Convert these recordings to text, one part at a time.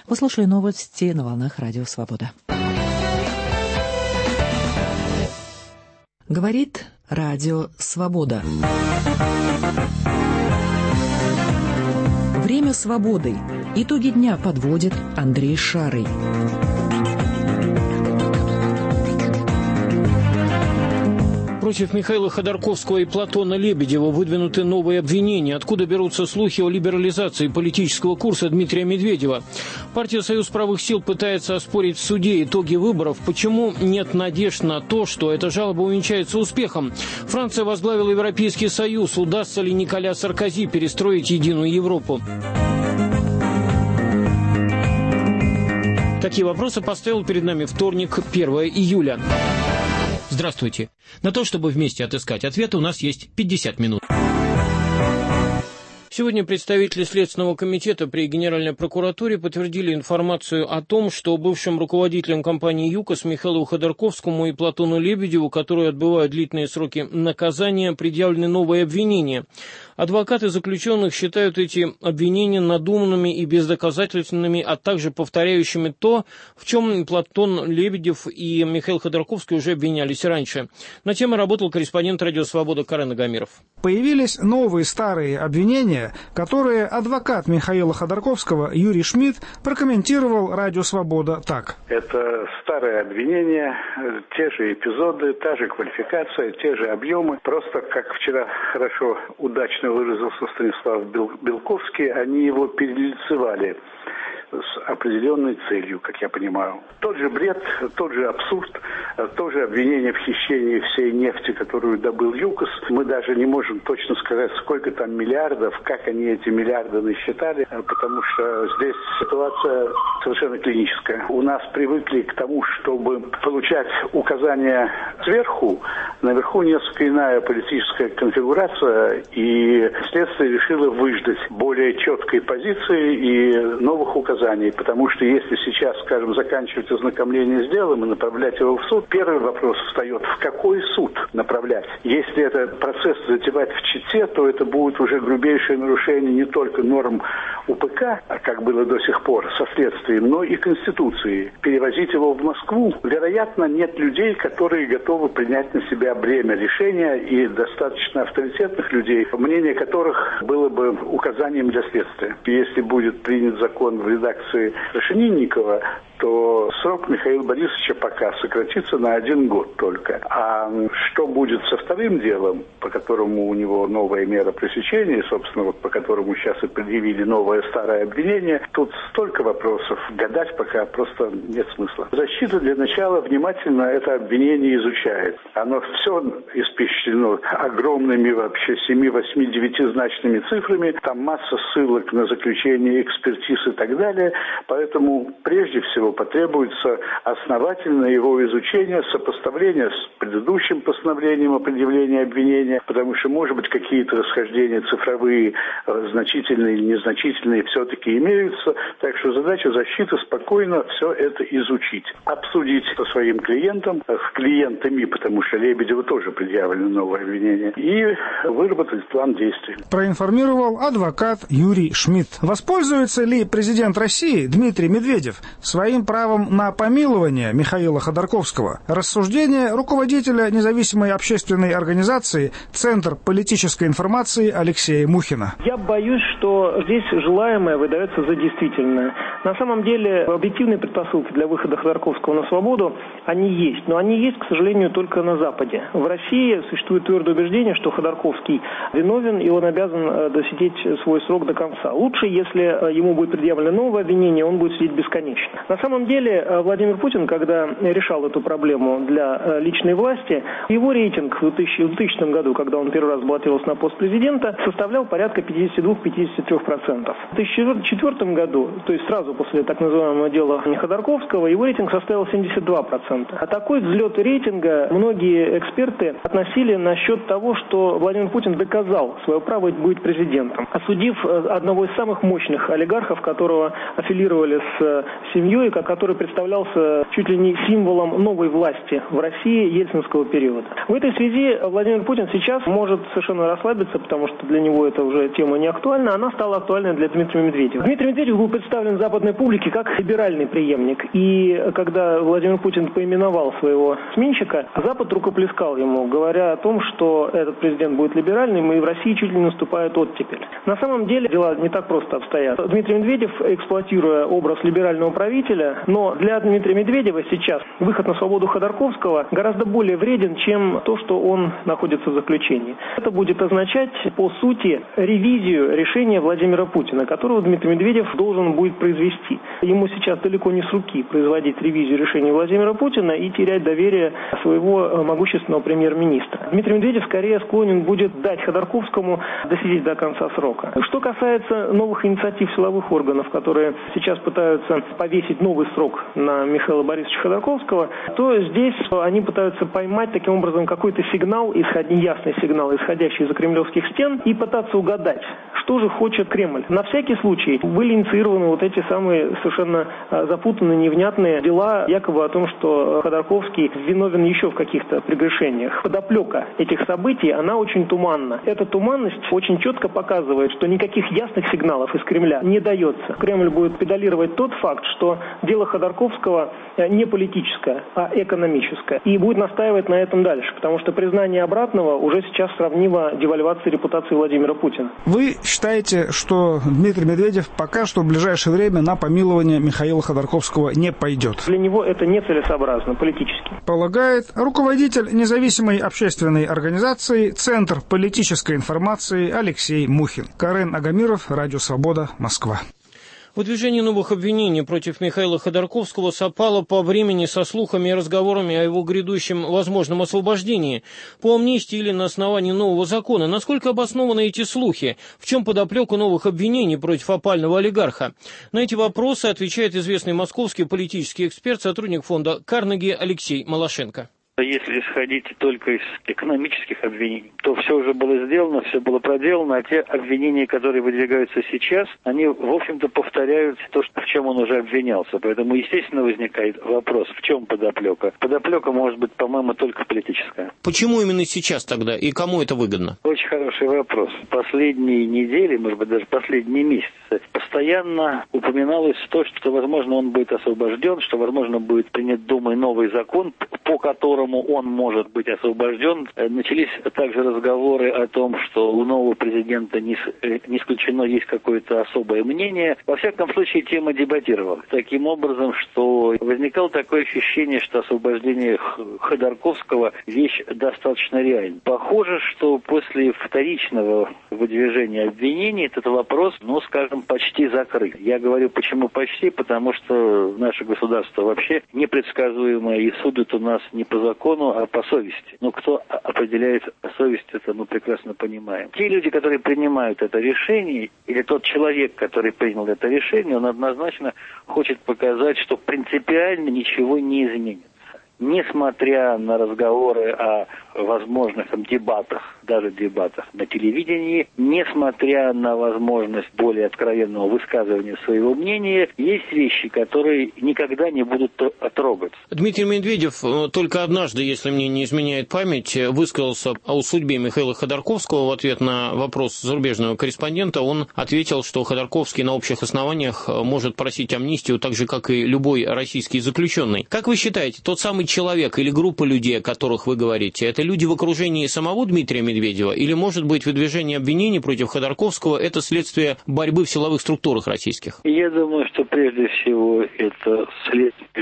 Послушай новости на волнах Радио Свобода. Говорит Радио Свобода. Время свободы. Итоги дня подводит Андрей Шарый. Против Михаила Ходорковского и Платона Лебедева выдвинуты новые обвинения. Откуда берутся слухи о либерализации политического курса Дмитрия Медведева? Партия «Союз правых сил» пытается оспорить в суде итоги выборов. Почему нет надежд на то, что эта жалоба увенчается успехом? Франция возглавила Европейский Союз. Удастся ли Николя Саркози перестроить единую Европу? Такие вопросы поставил перед нами вторник, 1 июля. Здравствуйте. На то, чтобы вместе отыскать ответы, у нас есть 50 минут. Сегодня представители Следственного комитета при Генеральной прокуратуре подтвердили информацию о том, что бывшим руководителям компании «ЮКОС» Михаилу Ходорковскому и Платону Лебедеву, которые отбывают длительные сроки наказания, предъявлены новые обвинения. Адвокаты заключенных считают эти обвинения надуманными и бездоказательными, а также повторяющими то, в чем Платон Лебедев и Михаил Ходорковский уже обвинялись раньше. На тему работал корреспондент «Радио Свобода» Карен Агамиров. Появились новые старые обвинения, которые адвокат Михаила Ходорковского Юрий Шмидт прокомментировал «Радио Свобода» так. Это старые обвинения, те же эпизоды, та же квалификация, те же объемы. Просто, как вчера хорошо, удачно выразился Станислав Белковский, они его перелицевали с определенной целью, как я понимаю. Тот же бред, тот же абсурд, то же обвинение в хищении всей нефти, которую добыл ЮКОС. Мы даже не можем точно сказать, сколько там миллиардов, как они эти миллиарды насчитали, потому что здесь ситуация совершенно клиническая. У нас привыкли к тому, чтобы получать указания сверху, наверху несколько иная политическая конфигурация, и следствие решило выждать более четкой позиции и новых указаний. Потому что если сейчас, скажем, заканчивать ознакомление с делом и направлять его в суд, первый вопрос встает, в какой суд направлять. Если этот процесс затевать в Чите, то это будет уже грубейшее нарушение не только норм УПК, как было до сих пор со следствием, но и Конституции. Перевозить его в Москву, вероятно, нет людей, которые готовы принять на себя бремя решения, и достаточно авторитетных людей, мнение которых было бы указанием для следствия. Если будет принят закон в редакции Крашенинникова, то срок Михаила Борисовича пока сократится на 1 год только. А что будет со вторым делом, по которому у него новая мера пресечения, собственно, вот по которому сейчас и предъявили новое старое обвинение, тут столько вопросов, гадать пока просто нет смысла. Защита для начала внимательно это обвинение изучает. Оно все испещрено огромными вообще 7, 8, 9-значными цифрами, там масса ссылок на заключение экспертиз и так далее, поэтому прежде всего потребуется основательное его изучение, сопоставление с предыдущим постановлением о предъявлении обвинения, потому что, может быть, какие-то расхождения цифровые, значительные или незначительные, все-таки имеются. Так что задача защиты спокойно все это изучить, обсудить со своим клиентом, с клиентами, потому что Лебедеву тоже предъявлено новое обвинение, и выработать план действий. Проинформировал адвокат Юрий Шмидт. Воспользуется ли президент России Дмитрий Медведев своим правом на помилование Михаила Ходорковского? Рассуждение руководителя независимой общественной организации «Центр политической информации» Алексея Мухина. Я боюсь, что здесь желаемое выдается за действительное. На самом деле объективные предпосылки для выхода Ходорковского на свободу, они есть. Но они есть, к сожалению, только на Западе. В России существует твердое убеждение, что Ходорковский виновен, и он обязан досидеть свой срок до конца. Лучше, если ему будет предъявлено новое обвинение, он будет сидеть бесконечно. На самом деле, Владимир Путин, когда решал эту проблему для личной власти, его рейтинг в 2000 году, когда он первый раз баллотировался на пост президента, составлял порядка 52-53%. В 2004 году, то есть сразу после так называемого дела Ходорковского, его рейтинг составил 72%. А такой взлет рейтинга многие эксперты относили на счет того, что Владимир Путин доказал свое право быть президентом, осудив одного из самых мощных олигархов, которого аффилировали контактировали с семьей, который представлялся чуть ли не символом новой власти в России ельцинского периода. В этой связи Владимир Путин сейчас может совершенно расслабиться, потому что для него это уже тема не актуальна. Она стала актуальной для Дмитрия Медведева. Дмитрий Медведев был представлен западной публике как либеральный преемник. И когда Владимир Путин поименовал своего сменщика, Запад рукоплескал ему, говоря о том, что этот президент будет либеральным, и в России чуть ли не наступает оттепель. На самом деле дела не так просто обстоят. Дмитрий Медведев, эксплуатируя образ либерального правителя, но для Дмитрия Медведева сейчас выход на свободу Ходорковского гораздо более вреден, чем то, что он находится в заключении. Это будет означать, по сути, ревизию решения Владимира Путина, которого Дмитрий Медведев должен будет произвести. Ему сейчас далеко не с руки производить ревизию решения Владимира Путина и терять доверие своего могущественного премьер-министра. Дмитрий Медведев скорее склонен будет дать Ходорковскому досидеть до конца срока. Что касается новых инициатив силовых органов, которые сейчас пытаются повесить новый срок на Михаила Борисовича Ходорковского, то здесь они пытаются поймать таким образом какой-то сигнал, неясный сигнал, исходящий из кремлевских стен, и пытаться угадать, что же хочет Кремль. На всякий случай были инициированы вот эти самые совершенно запутанные, невнятные дела, якобы о том, что Ходорковский виновен еще в каких-то прегрешениях. Подоплека этих событий, она очень туманна. Эта туманность очень четко показывает, что никаких ясных сигналов из Кремля не дается. Кремль будет педалировать тот факт, что дело Ходорковского не политическое, а экономическое. И будет настаивать на этом дальше, потому что признание обратного уже сейчас сравнимо девальвации репутации Владимира Путина. Вы считаете, что Дмитрий Медведев пока что в ближайшее время на помилование Михаила Ходорковского не пойдет? Для него это нецелесообразно политически. Полагает руководитель независимой общественной организации «Центр политической информации» Алексей Мухин. Карен Агамиров, Радио Свобода, Москва. Выдвижение новых обвинений против Михаила Ходорковского совпало по времени со слухами и разговорами о его грядущем возможном освобождении по амнистии или на основании нового закона. Насколько обоснованы эти слухи? В чем подоплека новых обвинений против опального олигарха? На эти вопросы отвечает известный московский политический эксперт, сотрудник фонда Карнеги Алексей Малашенко. Если исходить только из экономических обвинений, то все уже было сделано, все было проделано, а те обвинения, которые выдвигаются сейчас, они, в общем-то, повторяют то, в чем он уже обвинялся. Поэтому, естественно, возникает вопрос, в чем подоплека. Подоплека может быть, по-моему, только политическая. Почему именно сейчас тогда и кому это выгодно? Очень хороший вопрос. Последние недели, может быть, даже последние месяцы, постоянно упоминалось то, что, возможно, он будет освобожден, что, возможно, будет принят Думой новый закон, по которому он может быть освобожден. Начались также разговоры о том, что у нового президента не исключено есть какое-то особое мнение. Во всяком случае, тема дебатировалась. Таким образом, что возникало такое ощущение, что освобождение Ходорковского вещь достаточно реальна. Похоже, что после вторичного выдвижения обвинений этот вопрос, скажем, почти закрыт. Я говорю, почему почти, потому что наше государство вообще непредсказуемое, и судят у нас не по закону, а по совести. Кто определяет совесть, это мы прекрасно понимаем. Те люди, которые принимают это решение, или тот человек, который принял это решение, он однозначно хочет показать, что принципиально ничего не изменится. Несмотря на разговоры о возможных дебатах, даже дебатах на телевидении, несмотря на возможность более откровенного высказывания своего мнения, есть вещи, которые никогда не будут трогаться. Дмитрий Медведев только однажды, если мне не изменяет память, высказался о судьбе Михаила Ходорковского в ответ на вопрос зарубежного корреспондента. Он ответил, что Ходорковский на общих основаниях может просить амнистию, так же, как и любой российский заключенный. Как вы считаете, тот самый человек или группа людей, о которых вы говорите, это люди в окружении самого Дмитрия Медведева, или, может быть, выдвижение обвинений против Ходорковского – это следствие борьбы в силовых структурах российских? Я думаю, что прежде всего это следствие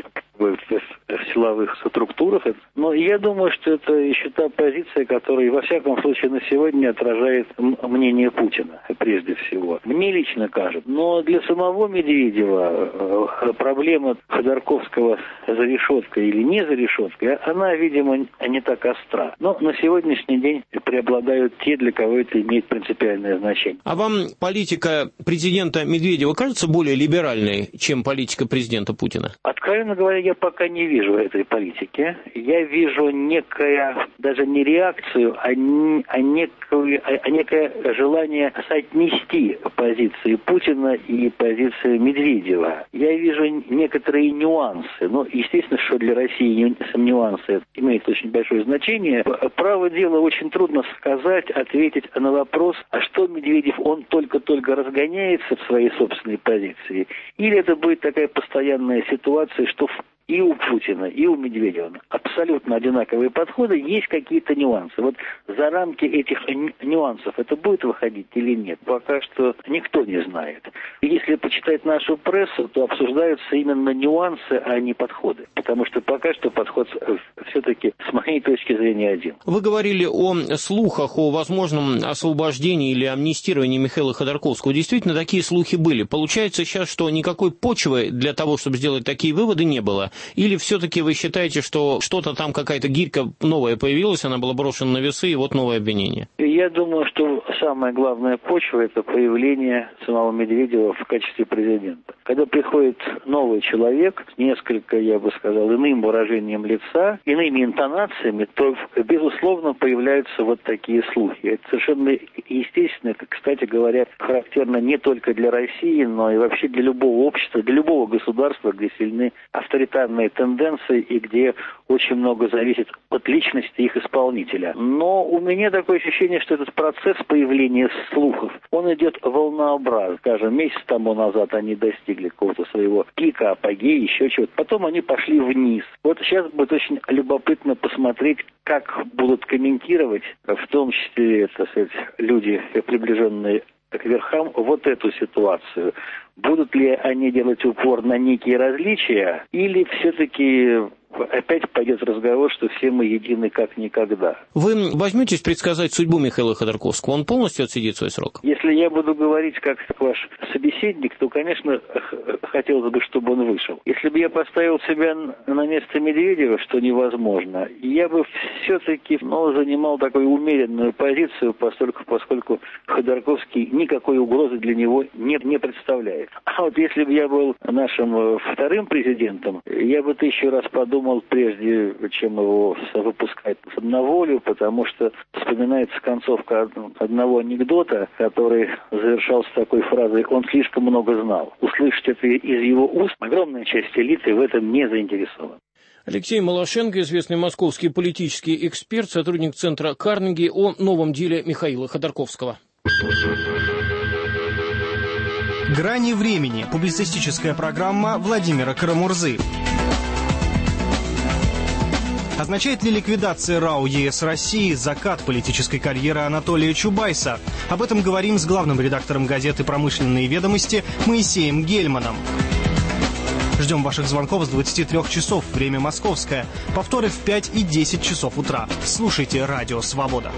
в силовых структурах. Но я думаю, что это еще та позиция, которая, во всяком случае, на сегодня отражает мнение Путина, прежде всего. Мне лично кажется. Но для самого Медведева проблема Ходорковского за решеткой или не за решеткой, она, видимо, не так остра. Но на сегодняшний день преобладают те, для кого это имеет принципиальное значение. А вам политика президента Медведева кажется более либеральной, чем политика президента Путина? Откровенно говоря, я пока не вижу этой политики. Я вижу даже не реакцию, а некое желание соотнести позиции Путина и позиции Медведева. Я вижу некоторые нюансы. Естественно, что для России нюансы имеют очень большое значение. Право дело, очень трудно сказать, ответить на вопрос, а что Медведев, он только-только разгоняется в своей собственной позиции, или это будет такая постоянная ситуация, что и у Путина, и у Медведева абсолютно одинаковые подходы, есть какие-то нюансы. Вот за рамки этих нюансов это будет выходить или нет, пока что никто не знает. Если почитать нашу прессу, то обсуждаются именно нюансы, а не подходы. Потому что пока что подход все-таки, с моей точки зрения, один. Вы говорили о слухах о возможном освобождении или амнистировании Михаила Ходорковского. Действительно, такие слухи были. Получается сейчас, что никакой почвы для того, чтобы сделать такие выводы, не было. Или все-таки вы считаете, что что-то там, какая-то гирька новая появилась, она была брошена на весы, и вот новое обвинение? Я думаю, что самая главная почва – это появление самого Медведева в качестве президента. Когда приходит новый человек с несколько, я бы сказал, иным выражением лица, иными интонациями, то, безусловно, появляются вот такие слухи. Это совершенно естественно, кстати говоря, характерно не только для России, но и вообще для любого общества, для любого государства, где сильны авторитарные тенденции и где очень много зависит от личности их исполнителя. Но у меня такое ощущение, что этот процесс появления слухов, он идет волнообразно. Скажем, месяц тому назад они достигли какого-то своего пика, апогея, еще чего-то. Потом они пошли вниз. Вот сейчас будет очень любопытно посмотреть, как будут комментировать, в том числе, так сказать, люди, приближенные к верхам, вот эту ситуацию. Будут ли они делать упор на некие различия, или все-таки опять пойдет разговор, что все мы едины как никогда. Вы возьметесь предсказать судьбу Михаила Ходорковского? Он полностью отсидит свой срок? Если я буду говорить как ваш собеседник, то, конечно, хотелось бы, чтобы он вышел. Если бы я поставил себя на место Медведева, что невозможно, я бы все-таки занимал такую умеренную позицию, поскольку Ходорковский никакой угрозы для него не представляет. А вот если бы я был нашим вторым президентом, я бы 1000 раз подумал, прежде чем его выпускать на волю, потому что вспоминается концовка одного анекдота, который завершался такой фразой: «Он слишком много знал». Услышать это из его уст огромная часть элиты в этом не заинтересована. Алексей Малашенко, известный московский политический эксперт, сотрудник Центра Карнеги, о новом деле Михаила Ходорковского. «Грани времени» – публицистическая программа Владимира Карамурзы. Означает ли ликвидация РАО ЕС России закат политической карьеры Анатолия Чубайса? Об этом говорим с главным редактором газеты «Промышленные ведомости» Моисеем Гельманом. Ждем ваших звонков с 23 часов, время московское. Повторы в 5 и 10 часов утра. Слушайте «Радио Свобода».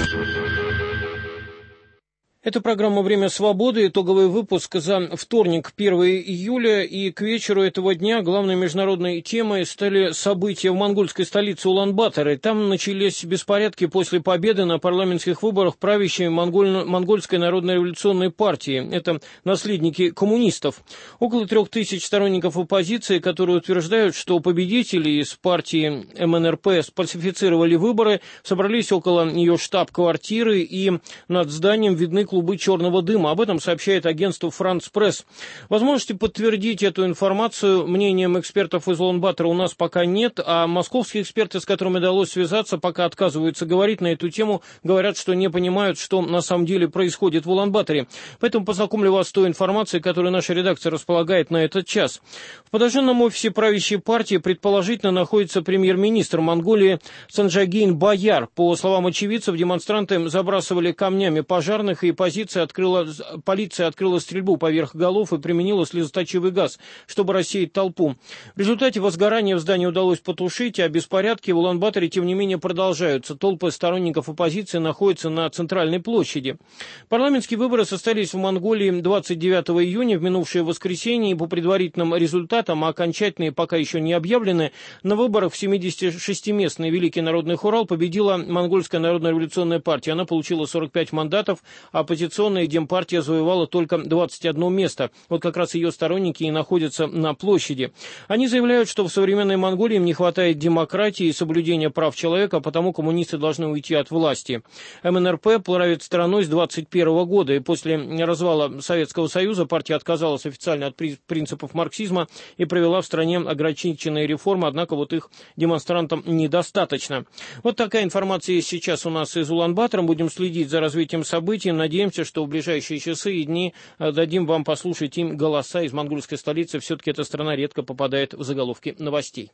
Это программа «Время свободы», итоговый выпуск за вторник, 1 июля, и к вечеру этого дня главной международной темой стали события в монгольской столице Улан-Баторе. Там начались беспорядки после победы на парламентских выборах правящей Монгольской народно-революционной партии. Это наследники коммунистов. Около 3000 сторонников оппозиции, которые утверждают, что победители из партии МНРП сфальсифицировали выборы, собрались около ее штаб-квартиры, и над зданием видны клубы черного дыма. Об этом сообщает агентство «Франс Пресс». Возможности подтвердить эту информацию мнением экспертов из Улан-Батора у нас пока нет, а московские эксперты, с которыми удалось связаться, пока отказываются говорить на эту тему, говорят, что не понимают, что на самом деле происходит в Улан-Баторе. Поэтому познакомлю вас с той информацией, которую наша редакция располагает на этот час. В подожженном офисе правящей партии предположительно находится премьер-министр Монголии Санджагин Бояр. По словам очевидцев, демонстранты забрасывали камнями пожарных, и полиция открыла стрельбу поверх голов и применила слезоточивый газ, чтобы рассеять толпу. В результате возгорание в здании удалось потушить, а беспорядки в Улан-Баторе, тем не менее, продолжаются. Толпы сторонников оппозиции находятся на центральной площади. Парламентские выборы состоялись в Монголии 29 июня, в минувшее воскресенье, и по предварительным результатам, а окончательные пока еще не объявлены, на выборах в 76-местный Великий народный хурал победила Монгольская народно-революционная партия. Она получила 45 мандатов, а оппозиционная Демпартия завоевала только 21 место. Вот как раз ее сторонники и находятся на площади. Они заявляют, что в современной Монголии им не хватает демократии и соблюдения прав человека, а потому коммунисты должны уйти от власти. МНРП правит страной с 1921 года, и после развала Советского Союза партия отказалась официально от принципов марксизма и провела в стране ограниченные реформы, однако вот их демонстрантам недостаточно. Вот такая информация есть сейчас у нас из Улан-Батора. Будем следить за развитием событий. Надеемся, что в ближайшие часы и дни дадим вам послушать им голоса из монгольской столицы. Все-таки эта страна редко попадает в заголовки новостей.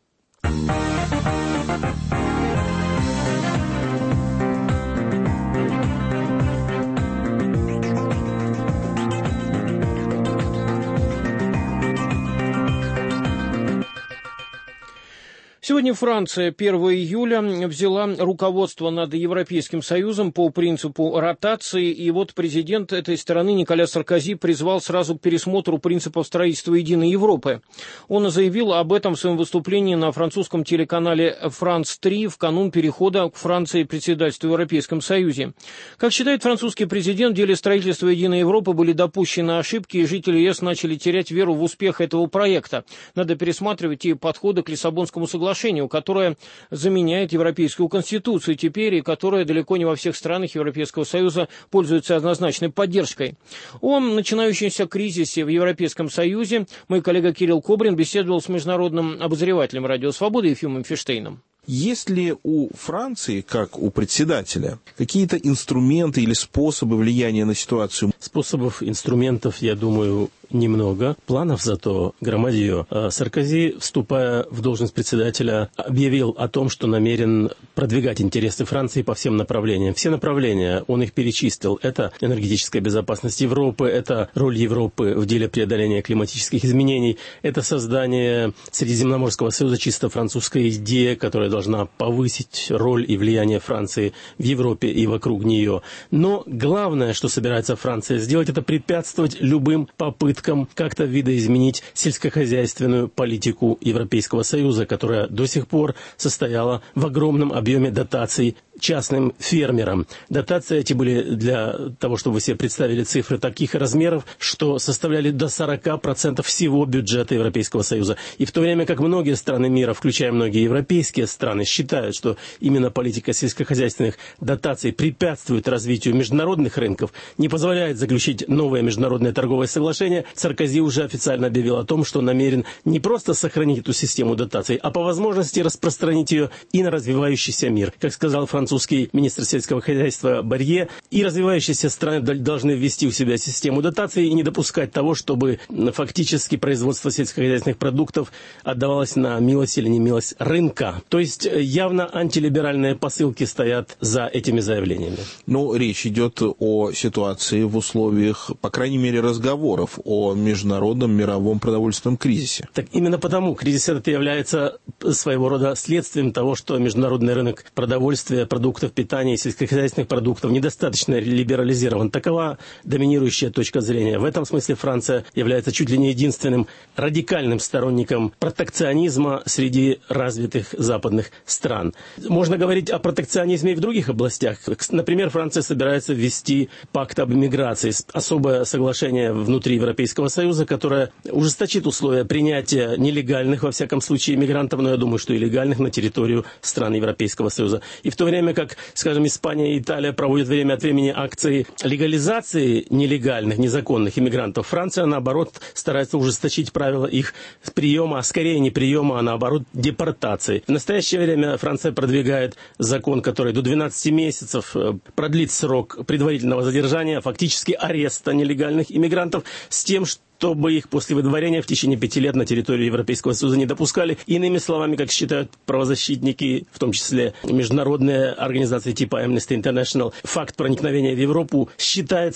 Сегодня Франция 1 июля взяла руководство над Европейским Союзом по принципу ротации, и вот президент этой страны Николя Саркози призвал сразу к пересмотру принципов строительства единой Европы. Он заявил об этом в своем выступлении на французском телеканале «Франс 3» в канун перехода к Франции председательству в Европейском Союзе. Как считает французский президент, в деле строительства единой Европы были допущены ошибки, и жители ЕС начали терять веру в успех этого проекта. Надо пересматривать и подходы к Лиссабонскому соглашению, которое заменяет Европейскую Конституцию теперь и которое далеко не во всех странах Европейского Союза пользуется однозначной поддержкой. О начинающемся кризисе в Европейском Союзе мой коллега Кирилл Кобрин беседовал с международным обозревателем «Радио Свобода» Ефимом Ферштейном. Есть ли у Франции, как у председателя, какие-то инструменты или способы влияния на ситуацию? Способов, инструментов, я думаю, немного. Планов зато громадье. Саркози, вступая в должность председателя, объявил о том, что намерен продвигать интересы Франции по всем направлениям. Все направления он их перечислил. Это энергетическая безопасность Европы, это роль Европы в деле преодоления климатических изменений, это создание Средиземноморского союза, чисто французская идея, которая должна повысить роль и влияние Франции в Европе и вокруг нее. Но главное, что собирается Франция сделать, это препятствовать любым попыткам как-то видоизменить сельскохозяйственную политику Европейского Союза, которая до сих пор состояла в огромном объеме дотаций частным фермерам. Дотации эти были для того, чтобы вы себе представили цифры таких размеров, что составляли до 40% всего бюджета Европейского Союза. И в то время как многие страны мира, включая многие европейские страны, считают, что именно политика сельскохозяйственных дотаций препятствует развитию международных рынков, не позволяет заключить новое международное торговое соглашение, Саркози уже официально объявил о том, что намерен не просто сохранить эту систему дотаций, а по возможности распространить ее и на развивающийся мир. Как сказал французский министр сельского хозяйства Барье, и развивающиеся страны должны ввести у себя систему дотаций и не допускать того, чтобы фактически производство сельскохозяйственных продуктов отдавалось на милость или немилость рынка. То есть явно антилиберальные посылки стоят за этими заявлениями. Но речь идет о ситуации в условиях, по крайней мере, разговоров о международном мировом продовольственном кризисе. Так именно потому кризис этот является своего рода следствием того, что международный рынок продовольствия, продуктов питания и сельскохозяйственных продуктов недостаточно либерализирован. Такова доминирующая точка зрения. В этом смысле Франция является чуть ли не единственным радикальным сторонником протекционизма среди развитых западных стран. Можно говорить о протекционизме и в других областях. Например, Франция собирается ввести пакт об миграции, особое соглашение внутри Европейского Союза, которое ужесточит условия принятия нелегальных, во всяком случае, мигрантов, но я думаю, что и легальных на территорию стран Европейского Союза. И в то время как, скажем, Испания и Италия проводят время от времени акции легализации нелегальных, незаконных иммигрантов, Франция, наоборот, старается ужесточить правила их приема, а скорее не приема, а наоборот депортации. В настоящее время Франция продвигает закон, который до 12 месяцев продлит срок предварительного задержания, фактически ареста нелегальных иммигрантов, с тем, чтобы их после выдворения в течение 5 лет на территорию Европейского Союза не допускали. Иными словами, как считают правозащитники, в том числе международные организации типа Amnesty International, факт проникновения в Европу считается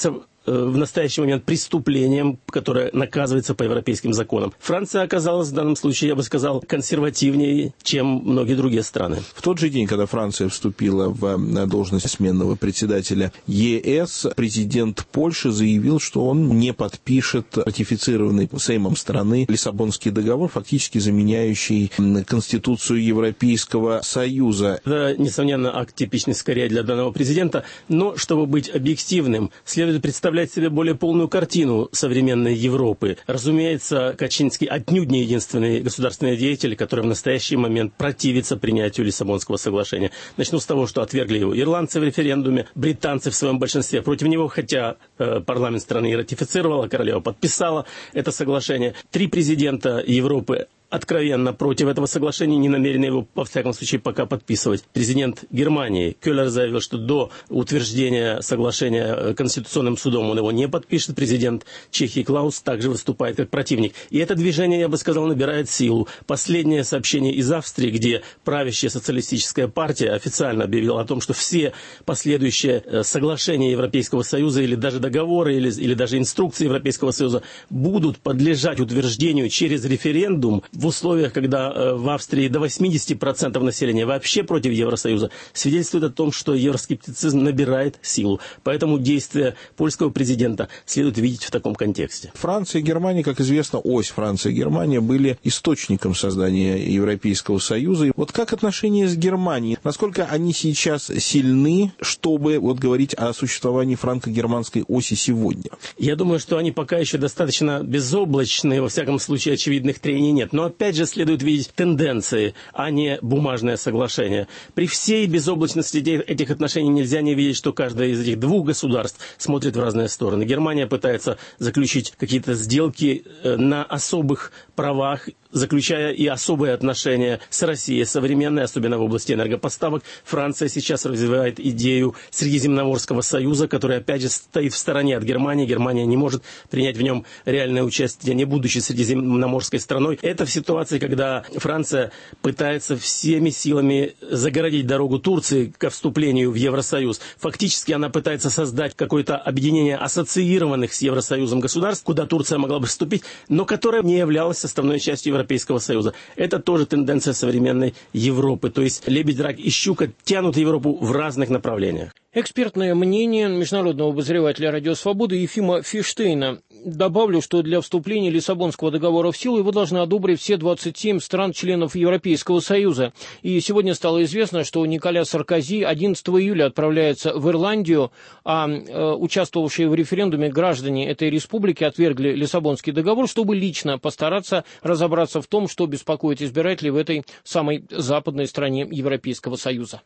в настоящий момент преступлением, которое наказывается по европейским законам. Франция оказалась в данном случае, я бы сказал, консервативнее, чем многие другие страны. В тот же день, когда Франция вступила в должность сменного председателя ЕС, президент Польши заявил, что он не подпишет ратифицированный Сеймом страны Лиссабонский договор, фактически заменяющий Конституцию Европейского Союза. Это, несомненно, акт типичный скорее для данного президента, но, чтобы быть объективным, следует представлять себе более полную картину современной Европы. Разумеется, Качинский отнюдь не единственный государственный деятель, который в настоящий момент противится принятию Лиссабонского соглашения. Начну с того, что отвергли его ирландцы в референдуме, британцы в своем большинстве против него, хотя парламент страны и ратифицировал, а королева подписала это соглашение. 3 президента Европы откровенно против этого соглашения, не намерены его, во всяком случае, пока подписывать. Президент Германии Кёллер заявил, что до утверждения соглашения Конституционным судом он его не подпишет. Президент Чехии Клаус также выступает как противник. И это движение, я бы сказал, набирает силу. Последнее сообщение из Австрии, где правящая социалистическая партия официально объявила о том, что все последующие соглашения Европейского Союза или даже договоры, или даже инструкции Европейского Союза будут подлежать утверждению через референдум, в условиях, когда в Австрии до 80% населения вообще против Евросоюза, свидетельствует о том, что евроскептицизм набирает силу. Поэтому действия польского президента следует видеть в таком контексте. Франция и Германия, как известно, ось Франция и Германия были источником создания Европейского Союза. И вот как отношения с Германией? Насколько они сейчас сильны, чтобы говорить о существовании франко-германской оси сегодня? Я думаю, что они пока еще достаточно безоблачные, во всяком случае очевидных трений нет. Но опять же следует видеть тенденции, а не бумажное соглашение. При всей безоблачности этих отношений нельзя не видеть, что каждое из этих 2 государств смотрит в разные стороны. Германия пытается заключить какие-то сделки на особых правах, заключая и особые отношения с Россией, современные, особенно в области энергопоставок. Франция сейчас развивает идею Средиземноморского союза, который, опять же, стоит в стороне от Германии. Германия не может принять в нем реальное участие, не будучи средиземноморской страной. Это в ситуации, когда Франция пытается всеми силами загородить дорогу Турции ко вступлению в Евросоюз. Фактически она пытается создать какое-то объединение ассоциированных с Евросоюзом государств, куда Турция могла бы вступить, но которое не являлось составной частью Европейского Союза. Это тоже тенденция современной Европы. То есть лебедь, рак и щука тянут Европу в разных направлениях. Экспертное мнение международного обозревателя «Радио Свобода» Ефима Фиштейна. Добавлю, что для вступления Лиссабонского договора в силу его должны одобрить все 27 стран-членов Европейского Союза. И сегодня стало известно, что Николя Саркози 11 июля отправляется в Ирландию, а участвовавшие в референдуме граждане этой республики отвергли Лиссабонский договор, чтобы лично постараться разобраться в том, что беспокоит избирателей в этой самой западной стране Европейского Союза.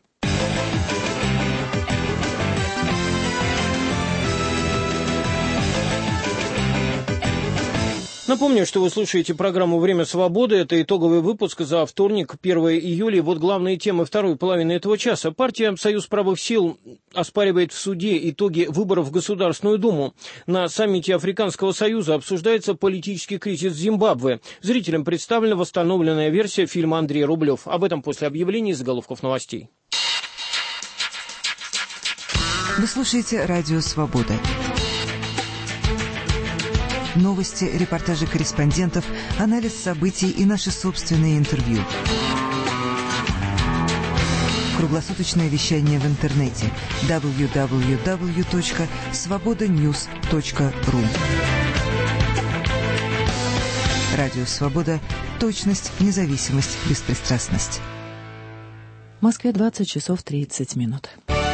Напомню, что вы слушаете программу «Время свободы». Это итоговый выпуск за вторник, 1 июля. Вот главные темы второй половины этого часа. Партия «Союз правых сил» оспаривает в суде итоги выборов в Государственную Думу. На саммите Африканского Союза обсуждается политический кризис Зимбабве. Зрителям представлена восстановленная версия фильма Андрей Рублев. Об этом после объявлений заголовков новостей. Вы слушаете «Радио Свобода». Новости, репортажи корреспондентов, анализ событий и наши собственные интервью. Круглосуточное вещание в интернете www.svobodanews.ru. Радио Свобода. Точность, независимость, беспристрастность. В Москве 20 часов 30 минут.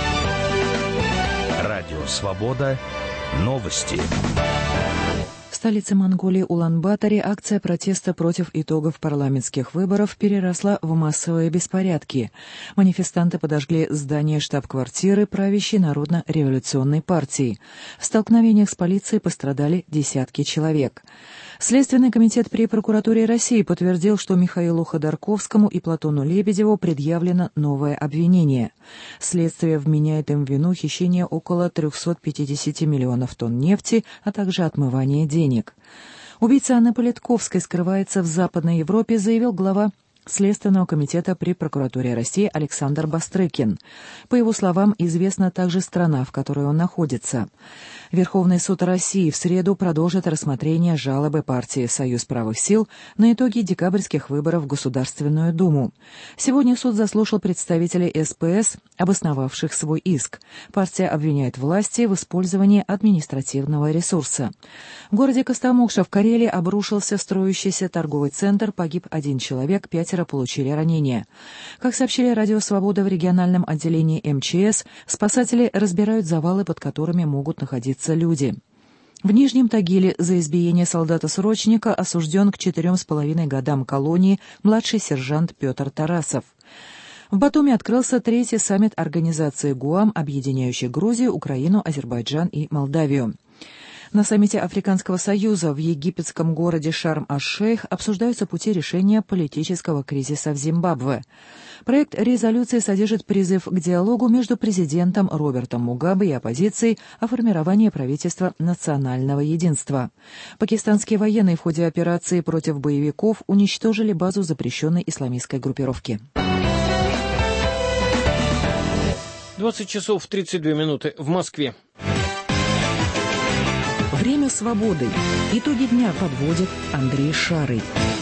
Радио Свобода. Новости. В столице Монголии Улан-Баторе акция протеста против итогов парламентских выборов переросла в массовые беспорядки. Манифестанты подожгли здание штаб-квартиры правящей Народно-революционной партии. В столкновениях с полицией пострадали десятки человек. Следственный комитет при прокуратуре России подтвердил, что Михаилу Ходорковскому и Платону Лебедеву предъявлено новое обвинение. Следствие вменяет им в вину хищение около 350 миллионов тонн нефти, а также отмывание денег. Убийца Анны Политковской скрывается в Западной Европе, заявил глава Следственного комитета при прокуратуре России Александр Бастрыкин. По его словам, известна также страна, в которой он находится. Верховный суд России в среду продолжит рассмотрение жалобы партии «Союз правых сил» на итоги декабрьских выборов в Государственную Думу. Сегодня суд заслушал представителей СПС, обосновавших свой иск. Партия обвиняет власти в использовании административного ресурса. В городе Костомукша в Карелии обрушился строящийся торговый центр, погиб 1 человек, 5 получили ранения. Как сообщили «Радио Свобода» в региональном отделении МЧС, спасатели разбирают завалы, под которыми могут находиться люди. В Нижнем Тагиле за избиение солдата-срочника осужден к 4,5 годам колонии младший сержант Петр Тарасов. В Батуми открылся 3-й саммит организации ГУАМ, объединяющий Грузию, Украину, Азербайджан и Молдавию. На саммите Африканского союза в египетском городе Шарм-аш-Шейх обсуждаются пути решения политического кризиса в Зимбабве. Проект резолюции содержит призыв к диалогу между президентом Робертом Мугабе и оппозицией о формировании правительства национального единства. Пакистанские военные в ходе операции против боевиков уничтожили базу запрещенной исламистской группировки. 20 часов 32 минуты в Москве. Время свободы. Итоги дня подводит Андрей Шарый.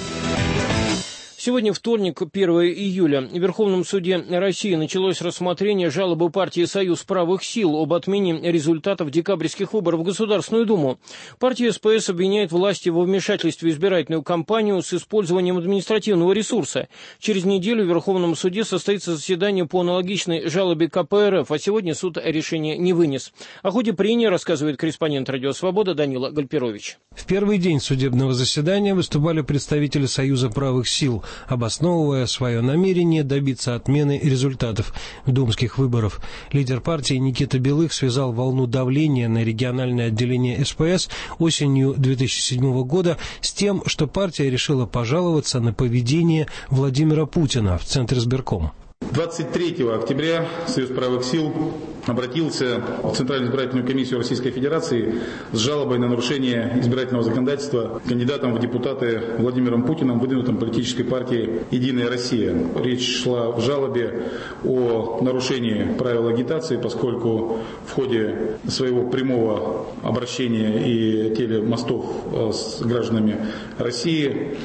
Сегодня вторник, 1 июля. В Верховном суде России началось рассмотрение жалобы партии «Союз правых сил» об отмене результатов декабрьских выборов в Государственную Думу. Партия СПС обвиняет власти во вмешательстве в избирательную кампанию с использованием административного ресурса. Через неделю в Верховном суде состоится заседание по аналогичной жалобе КПРФ, а сегодня суд решение не вынес. О ходе прения рассказывает корреспондент «Радио Свобода» Данила Гальперович. В первый день судебного заседания выступали представители Союза правых сил, обосновывая свое намерение добиться отмены результатов думских выборов. Лидер партии Никита Белых связал волну давления на региональное отделение СПС осенью 2007 года с тем, что партия решила пожаловаться на поведение Владимира Путина в Центризбирком. 23 октября Союз правых сил обратился в Центральную избирательную комиссию Российской Федерации с жалобой на нарушение избирательного законодательства кандидатом в депутаты Владимиром Путиным, выдвинутым политической партией «Единая Россия». Речь шла в жалобе о нарушении правил агитации, поскольку в ходе своего прямого обращения и телемостов с гражданами России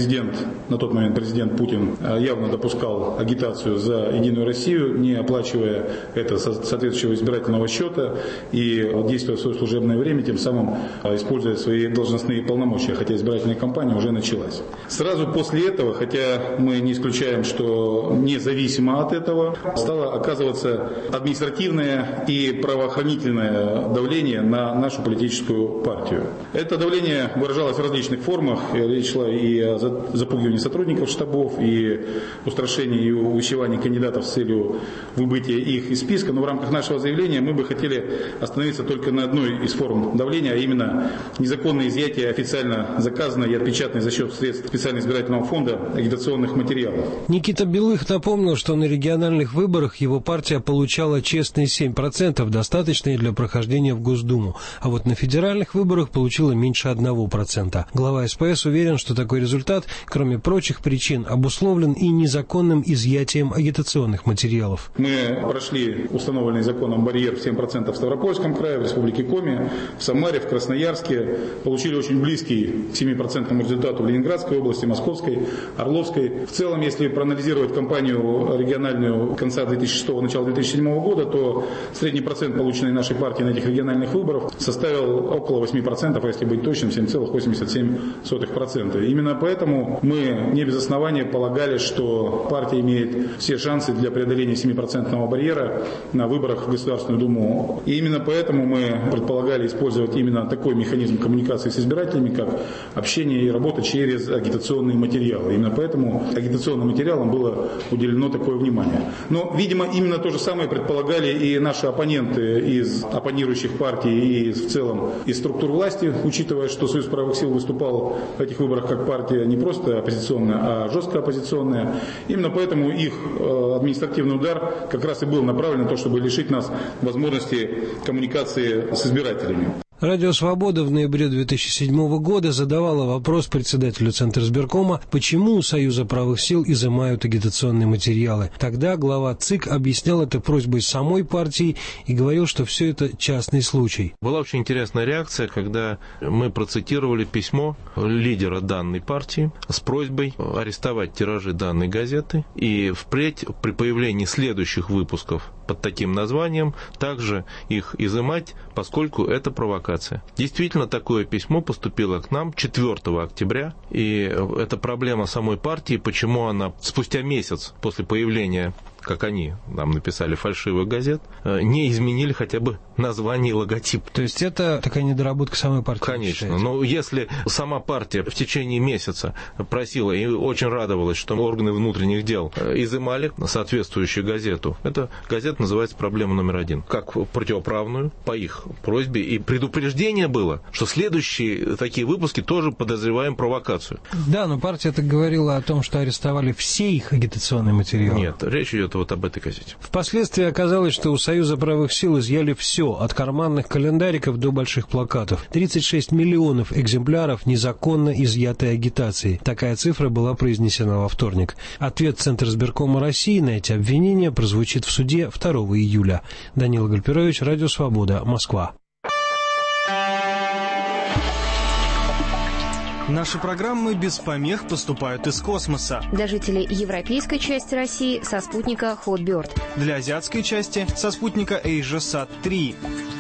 на тот момент президент Путин явно допускал агитацию за «Единую Россию», не оплачивая это соответствующего избирательного счета и действуя в свое служебное время, тем самым используя свои должностные полномочия, хотя избирательная кампания уже началась. Сразу после этого, хотя мы не исключаем, что независимо от этого, стало оказываться административное и правоохранительное давление на нашу политическую партию. Это давление выражалось в различных формах. Речь шла и о запугивании сотрудников штабов, и устрашении и увещевании кандидатов с целью выбытия их из списка. Но в рамках нашего заявления мы бы хотели остановиться только на одной из форм давления, а именно незаконное изъятие официально заказанной и отпечатанной за счет средств специального избирательного фонда агитационных материалов. Никита Белых напомнил, что на региональных выборах его партия получала честные 7%, достаточные для прохождения в Госдуму, а вот на федеральных выборах получила меньше 1%. Глава СПС уверен, что такой результат, кроме прочих причин, обусловлен и незаконным изъятием агитационных материалов. Мы прошли установленный законом барьер в 7% в Ставропольском крае, в Республике Коми, в Самаре, в Красноярске. Получили очень близкий к 7% результату в Ленинградской области, Московской, Орловской. В целом, если проанализировать кампанию региональную конца 2006 начала 2007 года, то средний процент, полученный нашей партией на этих региональных выборах, составил около 8%, а если быть точным, 7,87%. Именно поэтому мы не без основания полагали, что партия имеет все шансы для преодоления 7% барьера на выборах в Государственную Думу. И именно поэтому мы предполагали использовать именно такой механизм коммуникации с избирателями, как общение и работа через агитационные материалы. Именно поэтому агитационным материалам было уделено такое внимание. Но, видимо, именно то же самое предполагали и наши оппоненты из оппонирующих партий и в целом из структур власти, учитывая, что Союз правых сил выступал в этих выборах как партия не просто оппозиционная, а жестко оппозиционная. Именно поэтому их административный удар как раз и был направлен на то, чтобы лишить нас возможности коммуникации с избирателями. Радио «Свобода» в ноябре 2007 года задавало вопрос председателю Центризбиркома, почему у Союза правых сил изымают агитационные материалы. Тогда глава ЦИК объяснял это просьбой самой партии и говорил, что все это частный случай. Была очень интересная реакция, когда мы процитировали письмо лидера данной партии с просьбой арестовать тиражи данной газеты и впредь при появлении следующих выпусков под таким названием также их изымать, поскольку это провокация. Действительно, такое письмо поступило к нам 4 октября, и это проблема самой партии, почему она спустя месяц после появления, как они нам написали, фальшивых газет, не изменили хотя бы название и логотип. То есть это такая недоработка самой партии? Конечно. Но если сама партия в течение месяца просила и очень радовалась, что органы внутренних дел изымали соответствующую газету, эта газета называется «Проблема номер 1». Как противоправную по их просьбе. И предупреждение было, что следующие такие выпуски тоже подозреваем провокацию. Да, но партия так говорила о том, что арестовали все их агитационные материалы. Нет, речь идет вот об этой газете. Впоследствии оказалось, что у Союза правых сил изъяли все, от карманных календариков до больших плакатов. 36 миллионов экземпляров незаконно изъятой агитации. Такая цифра была произнесена во вторник. Ответ Центризбиркома России на эти обвинения прозвучит в суде 2 июля. Данила Гальперович, Радио «Свобода», Москва. Наши программы без помех поступают из космоса. Для жителей европейской части России со спутника Hotbird. Для азиатской части со спутника AsiaSat-3.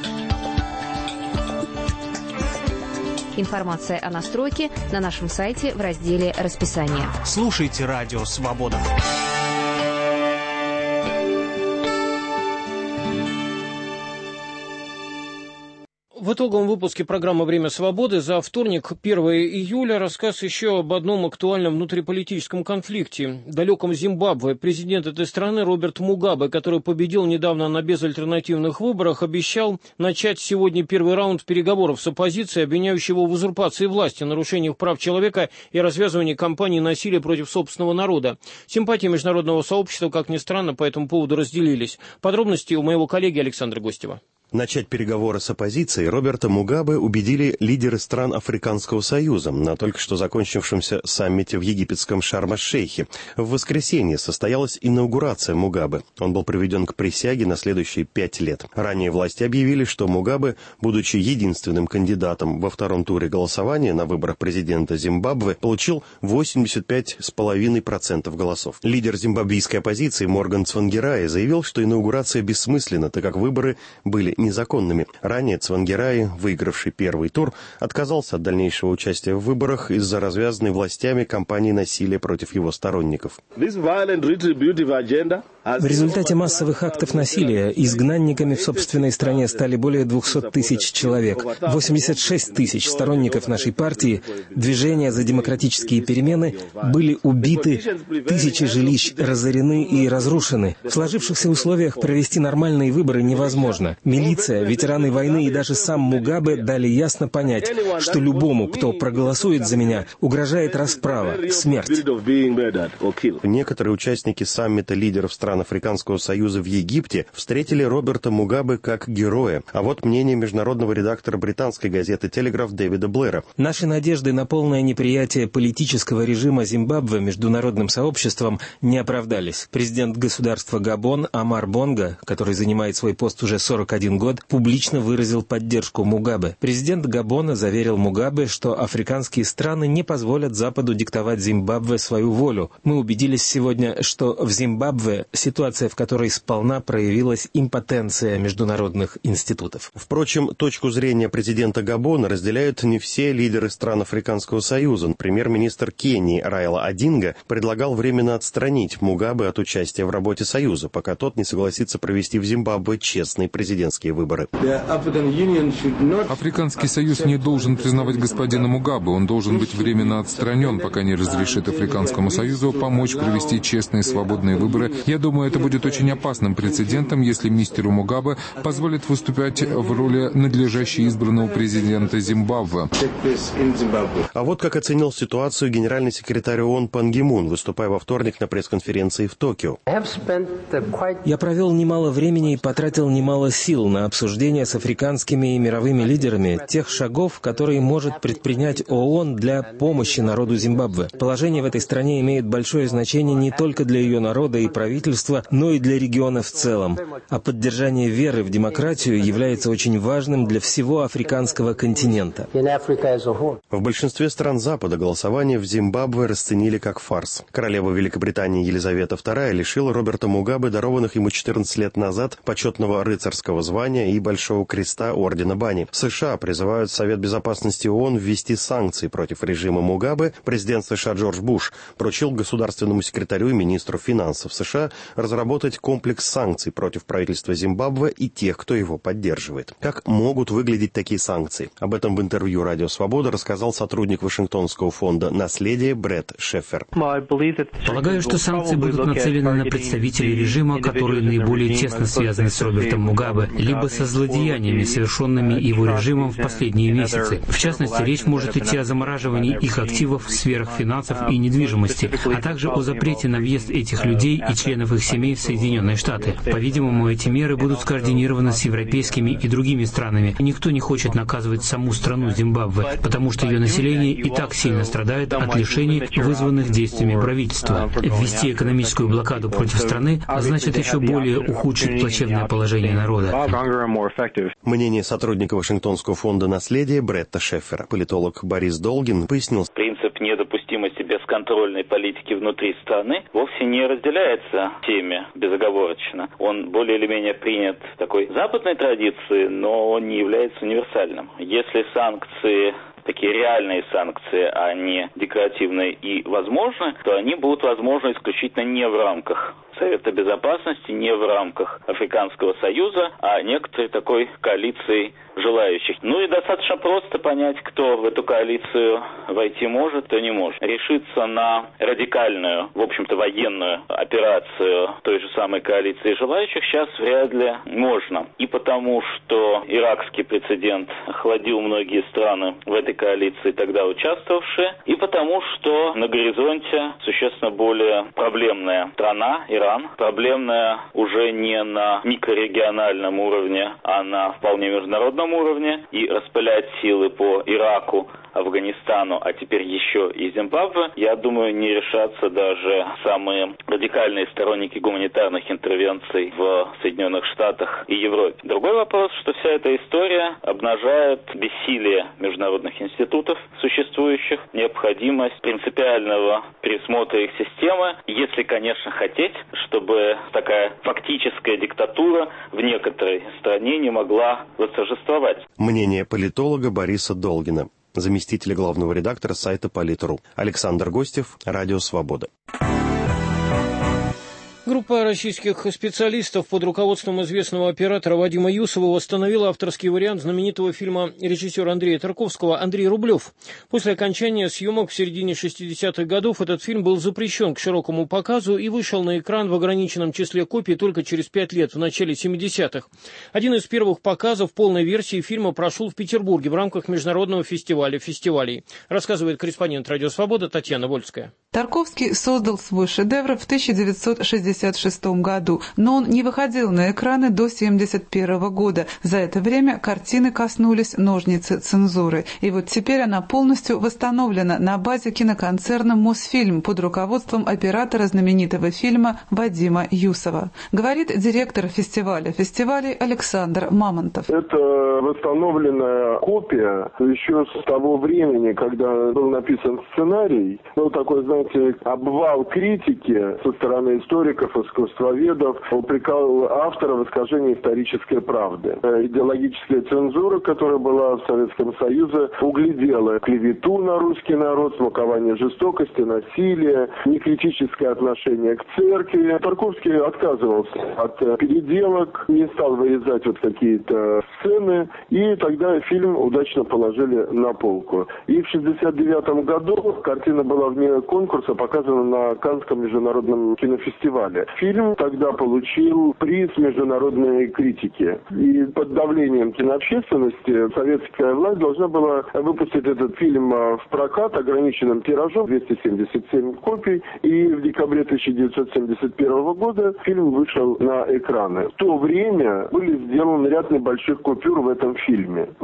Информация о настройке на нашем сайте в разделе «Расписание». Слушайте Радио «Свобода». В итоговом выпуске программы «Время свободы» за вторник, 1 июля, рассказ еще об одном актуальном внутриполитическом конфликте. В далеком Зимбабве президент этой страны Роберт Мугабе, который победил недавно на безальтернативных выборах, обещал начать сегодня первый раунд переговоров с оппозицией, обвиняющей его в узурпации власти, нарушениях прав человека и развязывании кампании насилия против собственного народа. Симпатии международного сообщества, как ни странно, по этому поводу разделились. Подробности у моего коллеги Александра Гостева. Начать переговоры с оппозицией Роберта Мугабе убедили лидеры стран Африканского союза на только что закончившемся саммите в египетском Шарм-эль-Шейхе. В воскресенье состоялась инаугурация Мугабе. Он был приведен к присяге на следующие 5 лет. Ранее власти объявили, что Мугабе, будучи единственным кандидатом во втором туре голосования на выборах президента Зимбабве, получил 85,5% голосов. Лидер зимбабвийской оппозиции Морган Цвангирай заявил, что инаугурация бессмысленна, так как выборы были незаконными. Ранее Цвангирай, выигравший первый тур, отказался от дальнейшего участия в выборах из-за развязанной властями кампании насилия против его сторонников. В результате массовых актов насилия изгнанниками в собственной стране стали более 200 тысяч человек. 86 тысяч сторонников нашей партии, Движения за демократические перемены, были убиты, тысячи жилищ разорены и разрушены. В сложившихся условиях провести нормальные выборы невозможно. Милиция, ветераны войны и даже сам Мугабе дали ясно понять, что любому, кто проголосует за меня, угрожает расправа, смерть. Некоторые участники саммита лидеров стран Африканского союза в Египте встретили Роберта Мугабе как героя. А вот мнение международного редактора британской газеты «Телеграф» Дэвида Блэра. Наши надежды на полное неприятие политического режима Зимбабве международным сообществом не оправдались. Президент государства Габон Амар Бонго, который занимает свой пост уже 41 год, публично выразил поддержку Мугабе. Президент Габона заверил Мугабе, что африканские страны не позволят Западу диктовать Зимбабве свою волю. Мы убедились сегодня, что в Зимбабве ситуация, в которой сполна проявилась импотенция международных институтов. Впрочем, точку зрения президента Габона разделяют не все лидеры стран Африканского союза. Премьер-министр Кении Райла Одинга предлагал временно отстранить Мугабе от участия в работе Союза, пока тот не согласится провести в Зимбабве честные президентские выборы. Африканский союз не должен признавать господина Мугабе. Он должен быть временно отстранен, пока не разрешит Африканскому союзу помочь провести честные и свободные выборы. Я думаю, думаю, это будет очень опасным прецедентом, если мистеру Мугабе позволит выступать в роли надлежащей избранного президента Зимбабве. А вот как оценил ситуацию генеральный секретарь ООН Пан Ги Мун, выступая во вторник на пресс-конференции в Токио. Я провел немало времени и потратил немало сил на обсуждение с африканскими и мировыми лидерами тех шагов, которые может предпринять ООН для помощи народу Зимбабве. Положение в этой стране имеет большое значение не только для ее народа и правительства, но и для региона в целом. А поддержание веры в демократию является очень важным для всего африканского континента. В большинстве стран Запада голосование в Зимбабве расценили как фарс. Королева Великобритании Елизавета II лишила Роберта Мугабе дарованных ему 14 лет назад почетного рыцарского звания и Большого креста Ордена Бани. США призывают Совет безопасности ООН ввести санкции против режима Мугабе. Президент США Джордж Буш поручил государственному секретарю и министру финансов США разработать комплекс санкций против правительства Зимбабве и тех, кто его поддерживает. Как могут выглядеть такие санкции? Об этом в интервью «Радио Свобода» рассказал сотрудник Вашингтонского фонда «Наследие» Бретт Шеффер. Полагаю, что санкции будут нацелены на представителей режима, которые наиболее тесно связаны с Робертом Мугабе, либо со злодеяниями, совершенными его режимом в последние месяцы. В частности, речь может идти о замораживании их активов в сферах финансов и недвижимости, а также о запрете на въезд этих людей и членов их семей в Соединенные Штаты. По-видимому, эти меры будут скоординированы с европейскими и другими странами. Никто не хочет наказывать саму страну Зимбабве, потому что ее население и так сильно страдает от лишений, вызванных действиями правительства. Ввести экономическую блокаду против страны значит еще более ухудшить плачевное положение народа. Мнение сотрудника Вашингтонского фонда «Наследие» Бретта Шеффера. Политолог Борис Долгин пояснил. Принцип недопустимости бесконтрольной политики внутри страны вовсе не разделяется всеми безоговорочно. Он более или менее принят в такой западной традиции, но он не является универсальным. Если санкции, такие реальные санкции, а не декоративные и возможны, то они будут возможны исключительно не в рамках Совета Безопасности, не в рамках Африканского Союза, а некоторой такой коалиции желающих. Ну и достаточно просто понять, кто в эту коалицию войти может, кто не может. Решиться на радикальную, в общем-то, военную операцию той же самой коалиции желающих сейчас вряд ли можно. И потому, что иракский прецедент охладил многие страны в этой коалиции, тогда участвовавшие, и потому, что на горизонте существенно более проблемная страна, Иран, проблемная уже не на микрорегиональном уровне, а на вполне международном уровне, и распылять силы по Ираку, Афганистану, а теперь еще и Зимбабве, я думаю, не решатся даже самые радикальные сторонники гуманитарных интервенций в Соединенных Штатах и Европе. Другой вопрос, что вся эта история обнажает бессилие международных институтов существующих, необходимость принципиального пересмотра их системы, если, конечно, хотеть, чтобы такая фактическая диктатура в некоторой стране не могла восторжествовать. Мнение политолога Бориса Долгина, заместителя главного редактора сайта Полит.ру. Александр Гостев, Радио Свобода. Группа российских специалистов под руководством известного оператора Вадима Юсова восстановила авторский вариант знаменитого фильма режиссера Андрея Тарковского «Андрей Рублев». После окончания съемок в середине 60-х годов этот фильм был запрещен к широкому показу и вышел на экран в ограниченном числе копий только через 5 лет, в начале 70-х. Один из первых показов полной версии фильма прошел в Петербурге в рамках международного фестиваля фестивалей, рассказывает корреспондент «Радио Свобода» Татьяна Вольская. Тарковский создал свой шедевр в 1966 году, но он не выходил на экраны до 1971 года. За это время картины коснулись ножницы цензуры. И вот теперь она полностью восстановлена на базе киноконцерна «Мосфильм» под руководством оператора знаменитого фильма Вадима Юсова. Говорит директор фестиваля фестивалей Александр Мамонтов. Это восстановленная копия еще с того времени, когда был написан сценарий. Был такой, знаете, обвал критики со стороны историков, искусствоведов, упрекал автора в искажении исторической правды. Идеологическая цензура, которая была в Советском Союзе, углядела клевету на русский народ, смакование жестокости, насилия, некритическое отношение к церкви. Тарковский отказывался от переделок, не стал вырезать вот какие-то сцены, и тогда фильм удачно положили на полку. И в 1969 году картина была вне конкурса, показана на Каннском международном кинофестивале. деле. Фильм тогда получил приз международной критики. И под давлением кинообщественности советская власть должна была выпустить этот фильм в прокат ограниченным тиражом 277 копий. И в декабре 1971 года фильм вышел на экраны. В то время были сделаны ряд небольших купюр в этом фильме. В